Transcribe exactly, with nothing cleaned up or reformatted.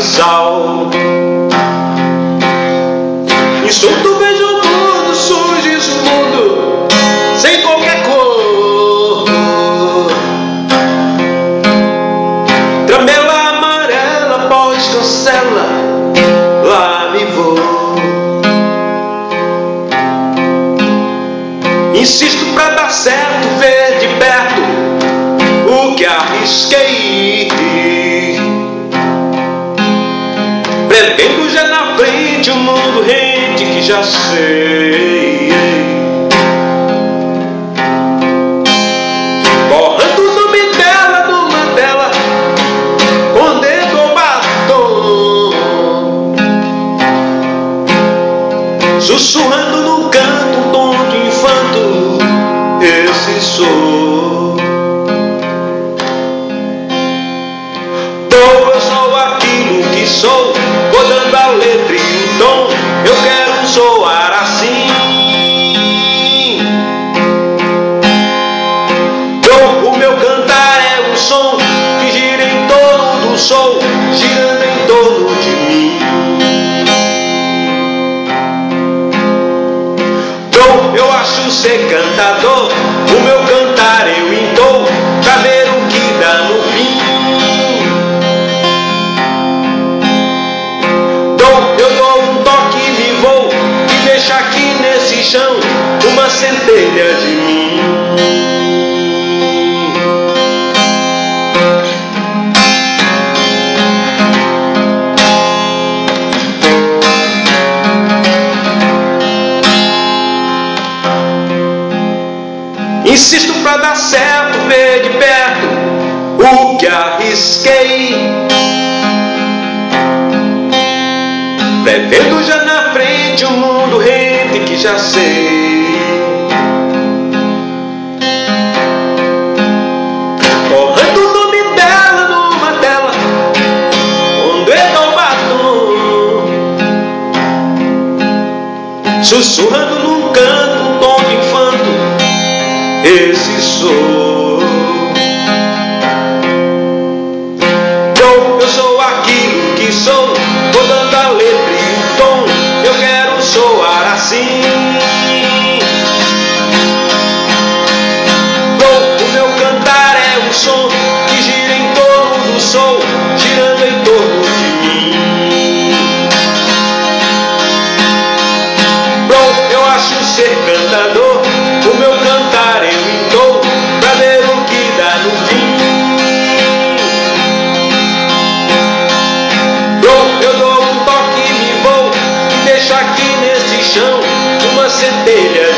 sal. Insulto, vejo tudo, surge mundo, sem qualquer cor. Tramela amarela, pós cancela, lá me vou. Insisto pra dar certo, ver de perto o que arrisquei. Pretendo já na frente o mundo rente que já sei. Borrando o nome dela numa tela com dedo ou batom, sussurrando no canto um tom de infanto. Esse sou. Ou eu sou aquilo que sou, vou dando a letra e o tom. Eu quero soar assim. Ou o meu cantar é um som que gira em torno do sol, girando em torno de mim. Ou eu acho ser cantador, o meu cantar eu entoo, pra ver o que dá no fim. Eu dou um toque e me vou, e deixo aqui nesse chão uma centelha de mim. Insisto pra dar certo, ver de perto o que arrisquei. Pretendo já na frente o mundo rente que já sei. Borrando o nome dela numa tela com dedo ou batom, sussurrando num canto um tom de infanto. Esse sou. Eu, eu sou aquilo que sou, vou dando a letra e o tom. Eu quero soar assim. Oh, o meu cantar é um som que gira em torno do sol, girando em torno de mim. Oh, eu acho ser cantador, o meu cantar eu entoo, pra ver o que dá no fim. Eu dou um toque e me vou, e deixo aqui nesse chão uma centelha